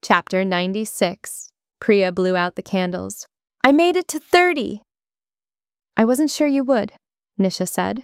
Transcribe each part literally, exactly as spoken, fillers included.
Chapter ninety-six. Priya blew out the candles. I made it to thirty! I wasn't sure you would, Nisha said.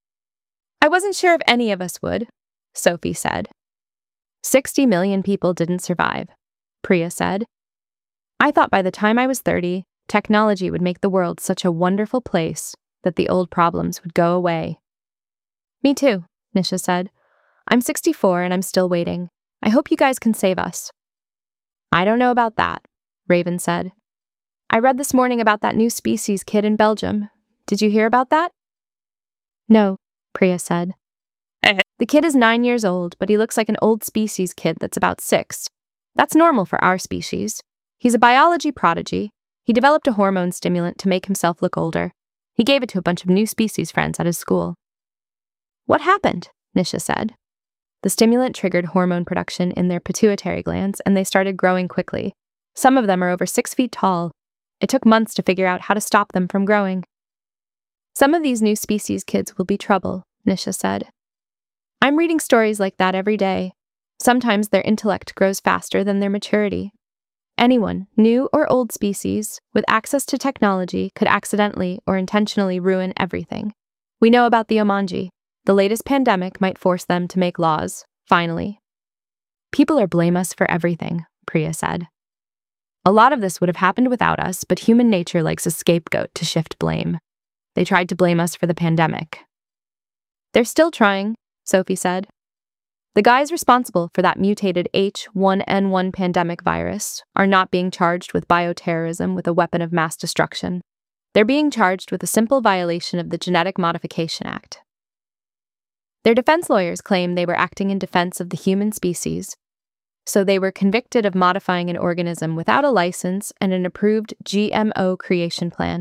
I wasn't sure if any of us would, Sophie said. Sixty million people didn't survive, Priya said. I thought by the time I was thirty, technology would make the world such a wonderful place that the old problems would go away. Me too, Nisha said. I'm sixty-four and I'm still waiting. I hope you guys can save us. I don't know about that, Raven said. I read this morning about that new species kid in Belgium. Did you hear about that? No, Priya said. The kid is nine years old, but he looks like an old species kid that's about six. That's normal for our species. He's a biology prodigy. He developed a hormone stimulant to make himself look older. He gave it to a bunch of new species friends at his school. What happened? Nisha said. The stimulant triggered hormone production in their pituitary glands, and they started growing quickly. Some of them are over six feet tall. It took months to figure out how to stop them from growing. Some of these new species kids will be trouble, Nisha said. I'm reading stories like that every day. Sometimes their intellect grows faster than their maturity. Anyone, new or old species, with access to technology could accidentally or intentionally ruin everything. We know about the Omanji. The latest pandemic might force them to make laws, finally. People are blame us for everything, Priya said. A lot of this would have happened without us, but human nature likes a scapegoat to shift blame. They tried to blame us for the pandemic. They're still trying, Sophie said. The guys responsible for that mutated H one N one pandemic virus are not being charged with bioterrorism with a weapon of mass destruction. They're being charged with a simple violation of the Genetic Modification Act. Their defense lawyers claim they were acting in defense of the human species, so they were convicted of modifying an organism without a license and an approved G M O creation plan.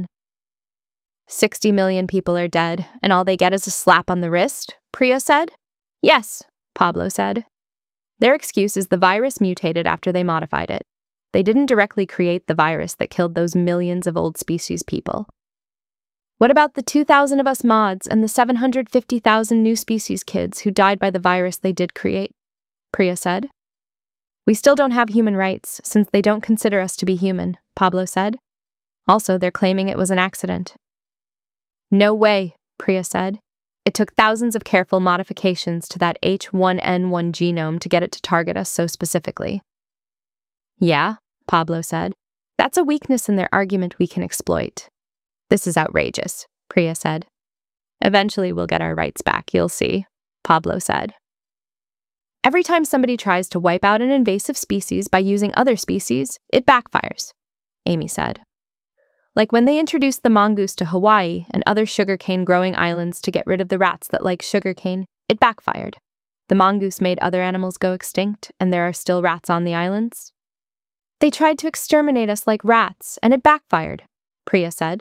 Sixty million people are dead, and all they get is a slap on the wrist, Priya said. Yes, Pablo said. Their excuse is the virus mutated after they modified it. They didn't directly create the virus that killed those millions of old species people. What about the two thousand of us mods and the seven hundred fifty thousand new species kids who died by the virus they did create? Priya said. We still don't have human rights, since they don't consider us to be human, Pablo said. Also, they're claiming it was an accident. No way, Priya said. It took thousands of careful modifications to that H one N one genome to get it to target us so specifically. Yeah, Pablo said. That's a weakness in their argument we can exploit. This is outrageous, Priya said. Eventually we'll get our rights back, you'll see, Pablo said. Every time somebody tries to wipe out an invasive species by using other species, it backfires, Amy said. Like when they introduced the mongoose to Hawaii and other sugarcane-growing islands to get rid of the rats that like sugarcane, it backfired. The mongoose made other animals go extinct, and there are still rats on the islands. They tried to exterminate us like rats, and it backfired, Priya said.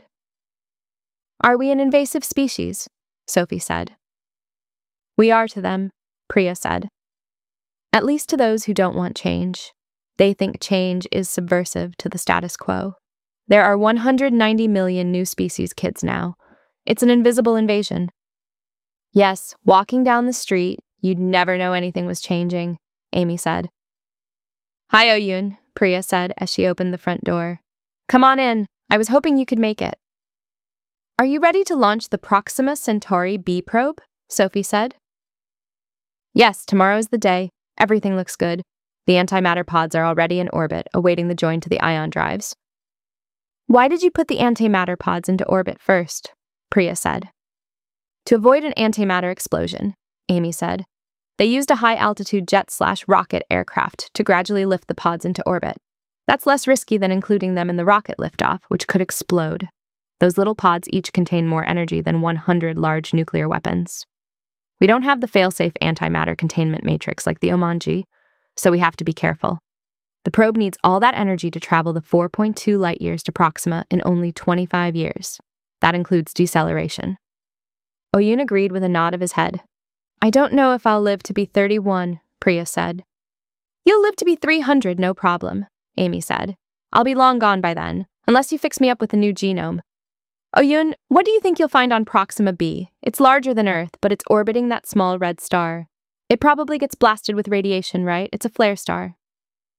Are we an invasive species? Sophie said. We are to them, Priya said. At least to those who don't want change. They think change is subversive to the status quo. There are one hundred ninety million new species kids now. It's an invisible invasion. Yes, walking down the street, you'd never know anything was changing, Amy said. Hi, Oyun, Priya said as she opened the front door. Come on in. I was hoping you could make it. Are you ready to launch the Proxima Centauri B probe? Sophie said. Yes, tomorrow's the day. Everything looks good. The antimatter pods are already in orbit, awaiting the join to the ion drives. Why did you put the antimatter pods into orbit first? Priya said. To avoid an antimatter explosion, Amy said. They used a high-altitude jet-slash-rocket aircraft to gradually lift the pods into orbit. That's less risky than including them in the rocket liftoff, which could explode. Those little pods each contain more energy than one hundred large nuclear weapons. We don't have the fail-safe antimatter containment matrix like the Omanji, so we have to be careful. The probe needs all that energy to travel the four point two light-years to Proxima in only twenty-five years. That includes deceleration. Oyun agreed with a nod of his head. I don't know if I'll live to be thirty-one, Priya said. You'll live to be three hundred, no problem, Amy said. I'll be long gone by then, unless you fix me up with a new genome. Oyun, what do you think you'll find on Proxima b? It's larger than Earth, but it's orbiting that small red star. It probably gets blasted with radiation, right? It's a flare star.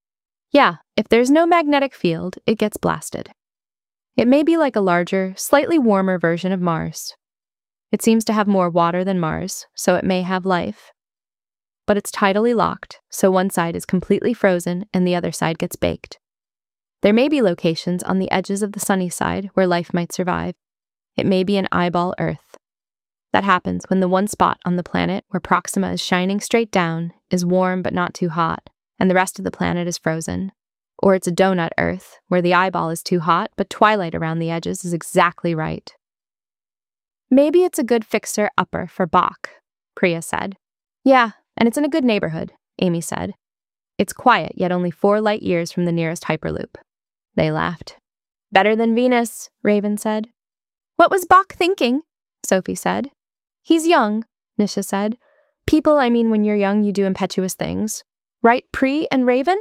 Yeah, if there's no magnetic field, it gets blasted. It may be like a larger, slightly warmer version of Mars. It seems to have more water than Mars, so it may have life. But it's tidally locked, so one side is completely frozen and the other side gets baked. There may be locations on the edges of the sunny side where life might survive. It may be an eyeball Earth. That happens when the one spot on the planet where Proxima is shining straight down is warm but not too hot, and the rest of the planet is frozen. Or it's a donut Earth, where the eyeball is too hot, but twilight around the edges is exactly right. Maybe it's a good fixer-upper for Bach, Priya said. Yeah, and it's in a good neighborhood, Amy said. It's quiet, yet only four light years from the nearest Hyperloop. They laughed. Better than Venus, Raven said. What was Bach thinking? Sophie said. He's young, Nisha said. People, I mean, when you're young, you do impetuous things. Right, Pri and Raven?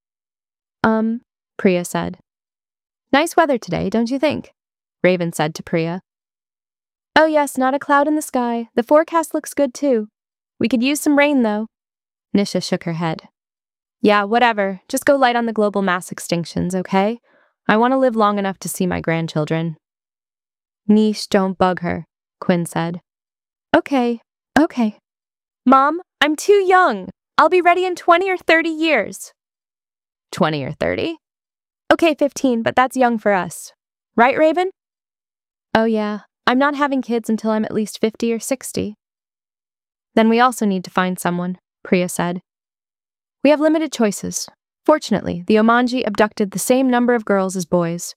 Um, Priya said. Nice weather today, don't you think? Raven said to Priya. Oh yes, not a cloud in the sky. The forecast looks good too. We could use some rain though. Nisha shook her head. Yeah, whatever. Just go light on the global mass extinctions, okay? I want to live long enough to see my grandchildren. Nish, don't bug her, Quinn said. Okay, okay. Mom, I'm too young. I'll be ready in twenty or thirty years. twenty or thirty? Okay, fifteen, but that's young for us. Right, Raven? Oh yeah, I'm not having kids until I'm at least fifty or sixty. Then we also need to find someone, Priya said. We have limited choices. Fortunately, the Omanji abducted the same number of girls as boys.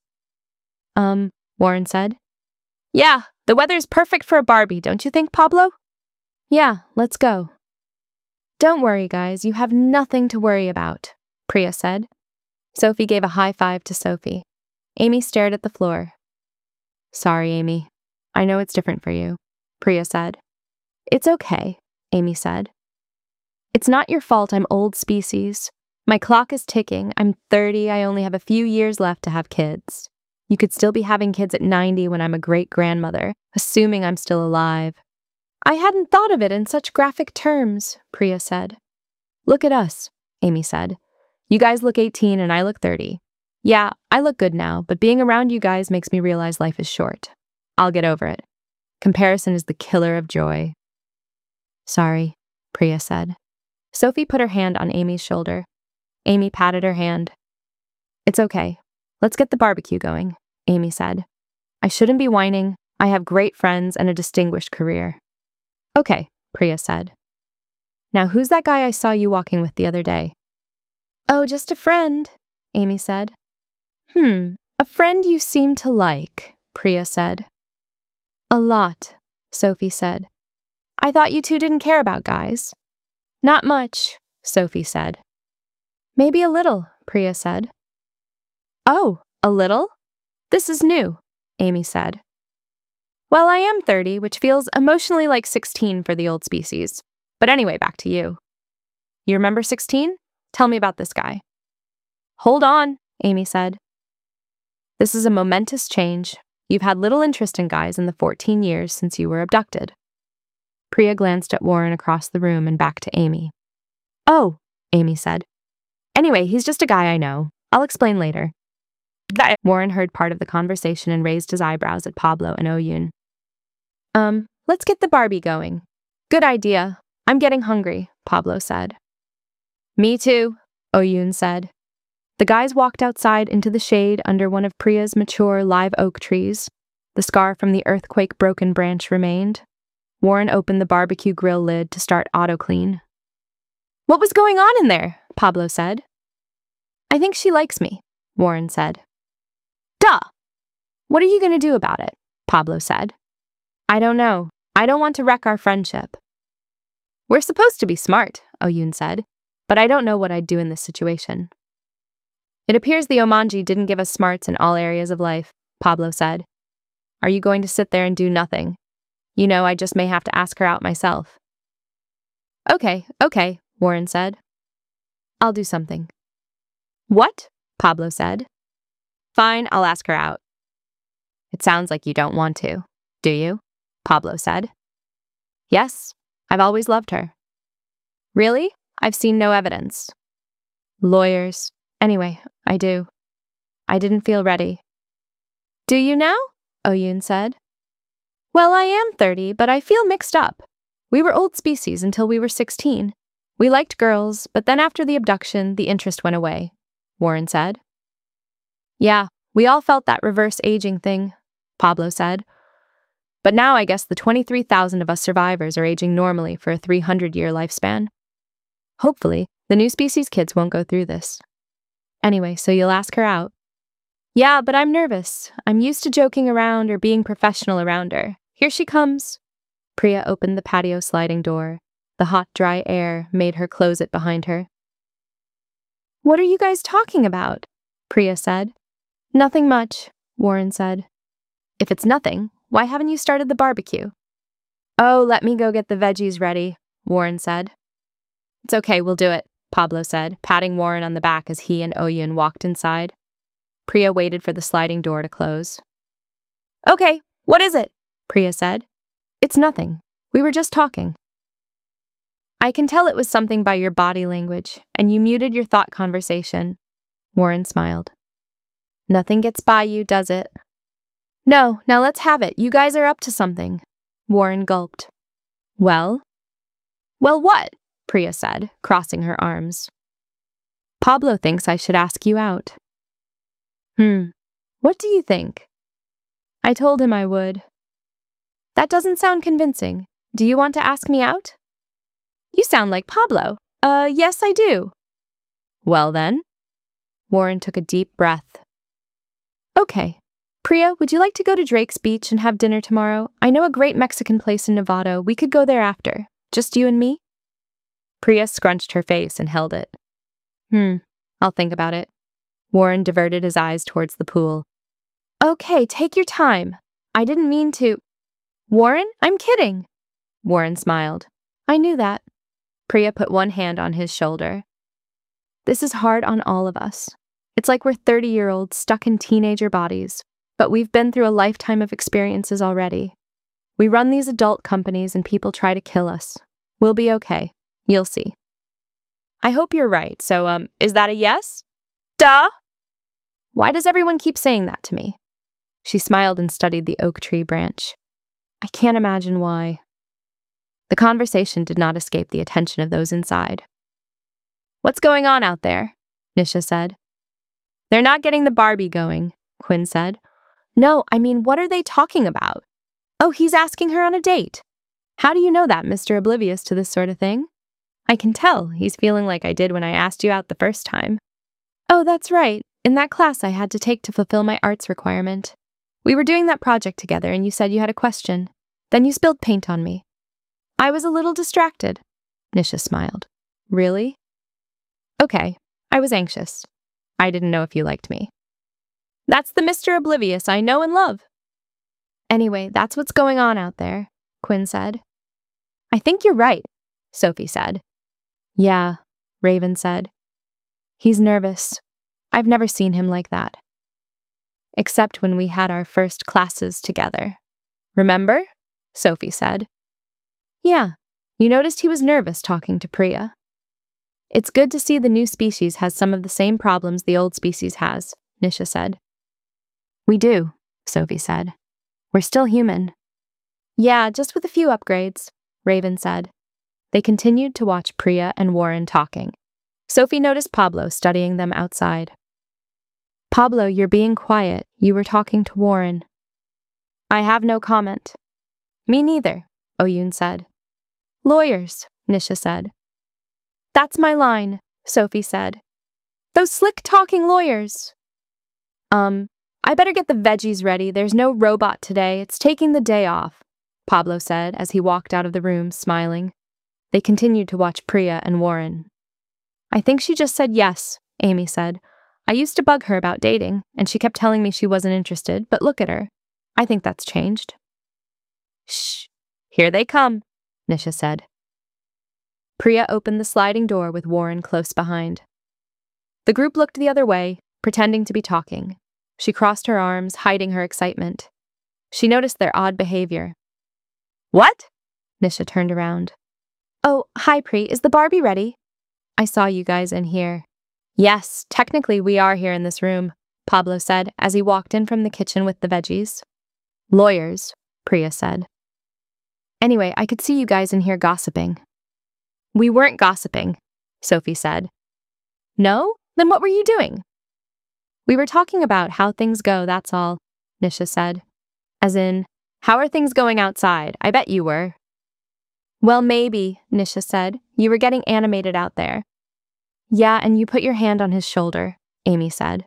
Um, Warren said. Yeah, the weather's perfect for a Barbie, don't you think, Pablo? Yeah, let's go. Don't worry, guys, you have nothing to worry about, Priya said. Sophie gave a high five to Sophie. Amy stared at the floor. Sorry, Amy. I know it's different for you, Priya said. It's okay, Amy said. It's not your fault I'm old species. My clock is ticking. I'm thirty. I only have a few years left to have kids. You could still be having kids at ninety when I'm a great-grandmother, assuming I'm still alive. I hadn't thought of it in such graphic terms, Priya said. Look at us, Amy said. You guys look eighteen and I look thirty. Yeah, I look good now, but being around you guys makes me realize life is short. I'll get over it. Comparison is the killer of joy. Sorry, Priya said. Sophie put her hand on Amy's shoulder. Amy patted her hand. It's okay. Let's get the barbecue going, Amy said. I shouldn't be whining. I have great friends and a distinguished career. Okay, Priya said. Now who's that guy I saw you walking with the other day? Oh, just a friend, Amy said. Hmm, a friend you seem to like, Priya said. A lot, Sophie said. I thought you two didn't care about guys. Not much, Sophie said. Maybe a little, Priya said. Oh, a little? This is new, Amy said. Well, I am thirty, which feels emotionally like sixteen for the old species. But anyway, back to you. You remember sixteen? Tell me about this guy. Hold on, Amy said. This is a momentous change. You've had little interest in guys in the fourteen years since you were abducted. Priya glanced at Warren across the room and back to Amy. Oh, Amy said. Anyway, he's just a guy I know. I'll explain later. Warren heard part of the conversation and raised his eyebrows at Pablo and Oyun. Um, let's get the Barbie going. Good idea. I'm getting hungry, Pablo said. Me too, Oyun said. The guys walked outside into the shade under one of Priya's mature live oak trees. The scar from the earthquake-broken branch remained. Warren opened the barbecue grill lid to start auto-clean. What was going on in there? Pablo said. I think she likes me, Warren said. Duh! What are you going to do about it? Pablo said. I don't know. I don't want to wreck our friendship. We're supposed to be smart, Oyun said, but I don't know what I'd do in this situation. It appears the Omanji didn't give us smarts in all areas of life, Pablo said. Are you going to sit there and do nothing? You know, I just may have to ask her out myself. Okay, okay, Warren said. I'll do something. What? Pablo said. Fine, I'll ask her out. It sounds like you don't want to, do you? Pablo said. Yes, I've always loved her. Really? I've seen no evidence. Lawyers, Anyway, I do. I didn't feel ready. Do you now? Oyun said. Well, I am thirty, but I feel mixed up. We were old species until we were sixteen. We liked girls, but then after the abduction, the interest went away, Warren said. Yeah, we all felt that reverse aging thing, Pablo said. But now I guess the twenty-three thousand of us survivors are aging normally for a three hundred year lifespan. Hopefully, the new species kids won't go through this. Anyway, so you'll ask her out? Yeah, but I'm nervous. I'm used to joking around or being professional around her. Here she comes. Priya opened the patio sliding door. The hot, dry air made her close it behind her. What are you guys talking about? Priya said. Nothing much, Warren said. If it's nothing, why haven't you started the barbecue? Oh, let me go get the veggies ready, Warren said. It's okay, we'll do it, Pablo said, patting Warren on the back as he and Oyun walked inside. Priya waited for the sliding door to close. Okay, what is it? Priya said. It's nothing. We were just talking. I can tell it was something by your body language, and you muted your thought conversation. Warren smiled. Nothing gets by you, does it? No, now let's have it. You guys are up to something. Warren gulped. Well? Well, what? Priya said, crossing her arms. Pablo thinks I should ask you out. Hmm. What do you think? I told him I would. That doesn't sound convincing. Do you want to ask me out? You sound like Pablo. Uh, yes, I do. Well then. Warren took a deep breath. Okay. Priya, would you like to go to Drake's Beach and have dinner tomorrow? I know a great Mexican place in Novato. We could go there after. Just you and me? Priya scrunched her face and held it. Hmm, I'll think about it. Warren diverted his eyes towards the pool. Okay, take your time. I didn't mean to. Warren, I'm kidding. Warren smiled. I knew that. Priya put one hand on his shoulder. This is hard on all of us. It's like we're thirty-year-olds stuck in teenager bodies, but we've been through a lifetime of experiences already. We run these adult companies and people try to kill us. We'll be okay. You'll see. I hope you're right. So, um, is that a yes? Duh! Why does everyone keep saying that to me? She smiled and studied the oak tree branch. I can't imagine why. The conversation did not escape the attention of those inside. What's going on out there? Nisha said. They're not getting the Barbie going, Quinn said. No, I mean, what are they talking about? Oh, he's asking her on a date. How do you know that, Mister Oblivious to this sort of thing? I can tell. He's feeling like I did when I asked you out the first time. Oh, that's right. In that class I had to take to fulfill my arts requirement. We were doing that project together and you said you had a question. Then you spilled paint on me. I was a little distracted. Nisha smiled. Really? Okay, I was anxious. I didn't know if you liked me. That's the Mister Oblivious I know and love. Anyway, that's what's going on out there, Quinn said. I think you're right, Sophie said. Yeah, Raven said. He's nervous. I've never seen him like that. Except when we had our first classes together. Remember? Sophie said. Yeah, you noticed he was nervous talking to Priya. It's good to see the new species has some of the same problems the old species has, Nisha said. We do, Sophie said. We're still human. Yeah, just with a few upgrades, Raven said. They continued to watch Priya and Warren talking. Sophie noticed Pablo studying them outside. Pablo, you're being quiet. You were talking to Warren. I have no comment. Me neither, Oyun said. Lawyers, Nisha said. That's my line, Sophie said. Those slick-talking lawyers. Um, I better get the veggies ready. There's no robot today. It's taking the day off, Pablo said as he walked out of the room, smiling. They continued to watch Priya and Warren. I think she just said yes, Amy said. I used to bug her about dating, and she kept telling me she wasn't interested, but look at her. I think that's changed. Shh, here they come, Nisha said. Priya opened the sliding door with Warren close behind. The group looked the other way, pretending to be talking. She crossed her arms, hiding her excitement. She noticed their odd behavior. What? Nisha turned around. Oh, hi, Pri. Is the Barbie ready? I saw you guys in here. Yes, technically we are here in this room, Pablo said as he walked in from the kitchen with the veggies. Lawyers, Priya said. Anyway, I could see you guys in here gossiping. We weren't gossiping, Sophie said. No? Then what were you doing? We were talking about how things go, that's all, Nisha said. As in, how are things going outside? I bet you were. Well, maybe, Nisha said. You were getting animated out there. Yeah, and you put your hand on his shoulder, Amy said.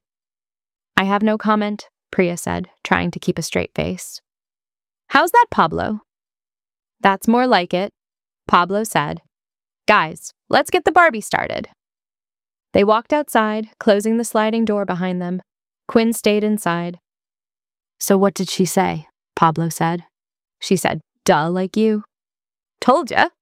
I have no comment, Priya said, trying to keep a straight face. How's that, Pablo? That's more like it, Pablo said. Guys, let's get the Barbie started. They walked outside, closing the sliding door behind them. Quinn stayed inside. So what did she say? Pablo said. She said, duh, like you. Told ya.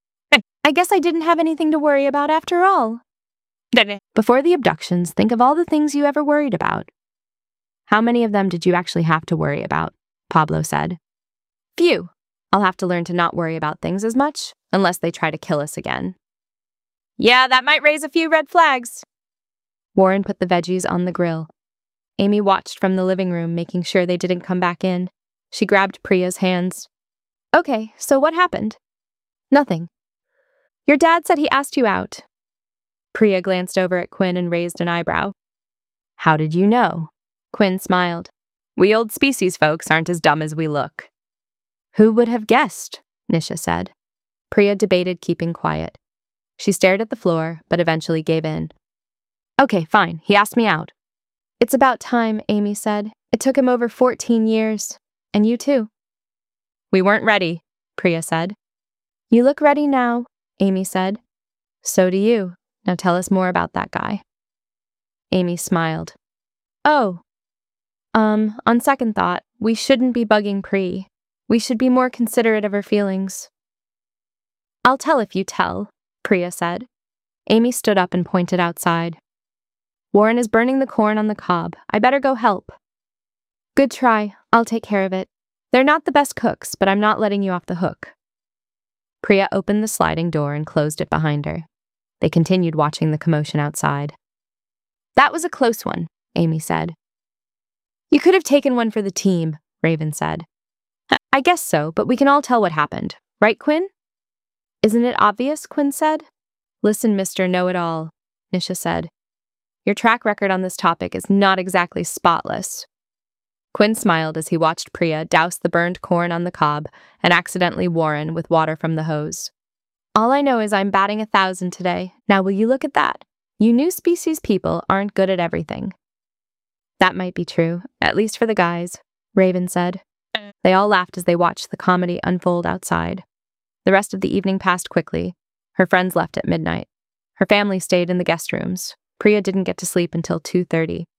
I guess I didn't have anything to worry about after all. Before the abductions, think of all the things you ever worried about. How many of them did you actually have to worry about? Pablo said. Few. I'll have to learn to not worry about things as much, unless they try to kill us again. Yeah, that might raise a few red flags. Warren put the veggies on the grill. Amy watched from the living room, making sure they didn't come back in. She grabbed Priya's hands. Okay, so what happened? Nothing. Your dad said he asked you out. Priya glanced over at Quinn and raised an eyebrow. How did you know? Quinn smiled. We old species folks aren't as dumb as we look. Who would have guessed? Nisha said. Priya debated keeping quiet. She stared at the floor, but eventually gave in. Okay, fine. He asked me out. It's about time, Amy said. It took him over fourteen years. And you too. We weren't ready, Priya said. You look ready now, Amy said. So do you. Now tell us more about that guy. Amy smiled. Oh. Um, on second thought, we shouldn't be bugging Pri. We should be more considerate of her feelings. I'll tell if you tell, Priya said. Amy stood up and pointed outside. Warren is burning the corn on the cob. I better go help. Good try. I'll take care of it. They're not the best cooks, but I'm not letting you off the hook. Priya opened the sliding door and closed it behind her. They continued watching the commotion outside. That was a close one, Amy said. You could have taken one for the team, Raven said. I guess so, but we can all tell what happened. Right, Quinn? Isn't it obvious, Quinn said. Listen, Mister Know-it-all, Nisha said. Your track record on this topic is not exactly spotless. Quinn smiled as he watched Priya douse the burned corn on the cob and accidentally Warren with water from the hose. All I know is I'm batting a thousand today. Now will you look at that? You new species people aren't good at everything. That might be true, at least for the guys, Raven said. They all laughed as they watched the comedy unfold outside. The rest of the evening passed quickly. Her friends left at midnight. Her family stayed in the guest rooms. Priya didn't get to sleep until two thirty.